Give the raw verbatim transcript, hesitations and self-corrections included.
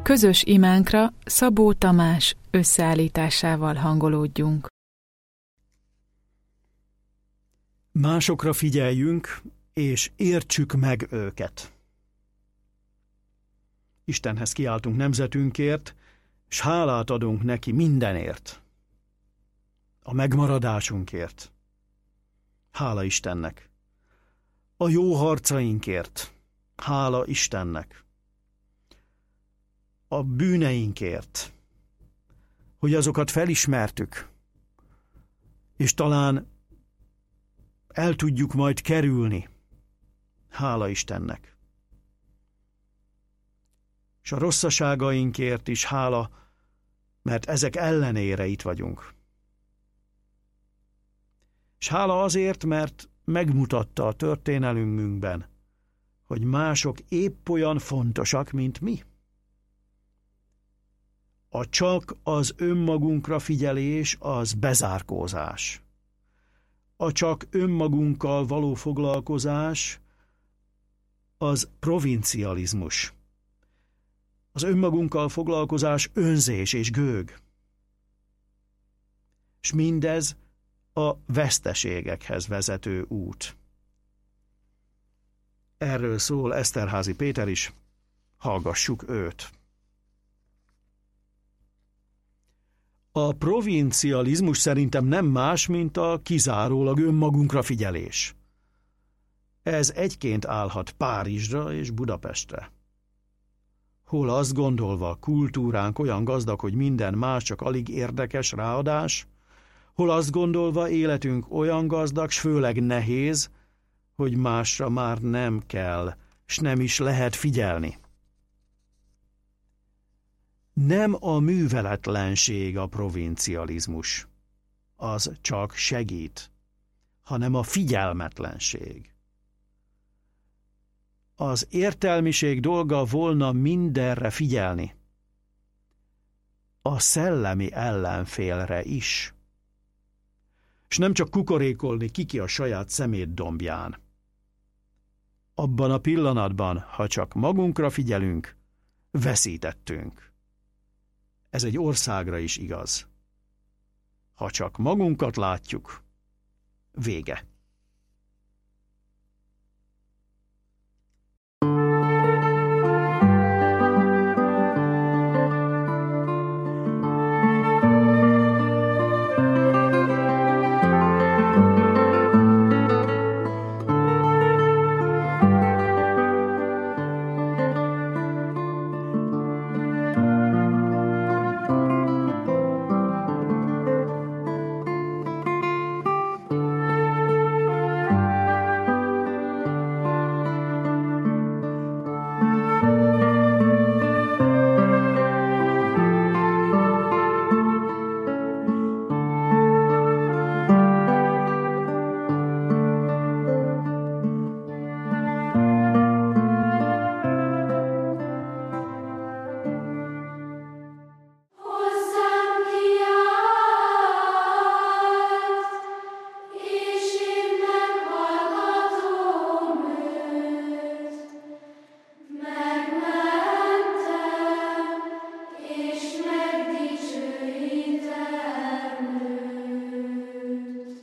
Közös imánkra Szabó Tamás összeállításával hangolódjunk. Másokra figyeljünk, és értsük meg őket. Istenhez kiáltunk nemzetünkért, s hálát adunk neki mindenért. A megmaradásunkért. Hála Istennek. A jó harcainkért. Hála Istennek. A bűneinkért. Hogy azokat felismertük, és talán el tudjuk majd kerülni. Hála Istennek. És a rosszaságainkért is hála, mert ezek ellenére itt vagyunk. És hála azért, mert megmutatta a történelmünkben, hogy mások épp olyan fontosak, mint mi. A csak az önmagunkra figyelés az bezárkózás. A csak önmagunkkal való foglalkozás az provincializmus. Az önmagunkkal foglalkozás önzés és gőg. És mindez a veszteségekhez vezető út. Erről szól Eszterházy Péter is, hallgassuk őt. A provincializmus szerintem nem más, mint a kizárólag önmagunkra figyelés. Ez egyként állhat Párizsra és Budapestre. Hol azt gondolva kultúránk olyan gazdag, hogy minden más csak alig érdekes ráadás, hol azt gondolva életünk olyan gazdag, s főleg nehéz, hogy másra már nem kell, s nem is lehet figyelni. Nem a műveletlenség a provincializmus, az csak segít, hanem a figyelmetlenség. Az értelmiség dolga volna mindenre figyelni, a szellemi ellenfélre is, s nem csak kukorékolni kiki a saját szemétdombján. Abban a pillanatban, ha csak magunkra figyelünk, veszítettünk. Ez egy országra is igaz. Ha csak magunkat látjuk, vége.